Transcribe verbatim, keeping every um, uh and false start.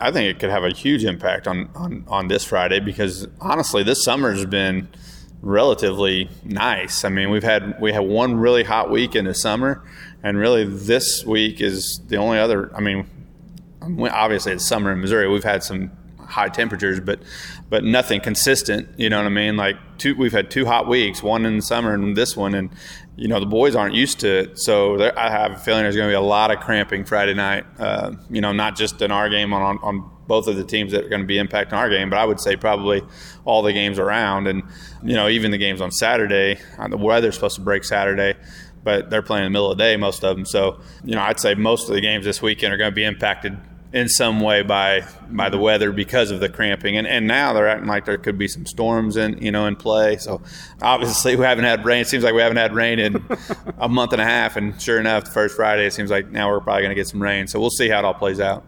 I think it could have a huge impact on, on, on this Friday because, honestly, this summer's been relatively nice. I mean, we've had we had one really hot week in the summer, and really this week is the only other – I mean, obviously it's summer in Missouri. We've had some high temperatures, but but nothing consistent, you know what I mean? Like, two, we've had two hot weeks, one in the summer and this one, and, you know, the boys aren't used to it. So I have a feeling there's going to be a lot of cramping Friday night, uh, you know, not just in our game, on, on both of the teams that are going to be impacting our game, but I would say probably all the games around. And, you know, even the games on Saturday, the weather's supposed to break Saturday, but they're playing in the middle of the day, most of them. So, you know, I'd say most of the games this weekend are going to be impacted in some way by by the weather because of the cramping. And and now they're acting like there could be some storms in, you know, in play. So obviously we haven't had rain. It seems like we haven't had rain in a month and a half. And sure enough, the first Friday, it seems like now we're probably going to get some rain. So we'll see how it all plays out.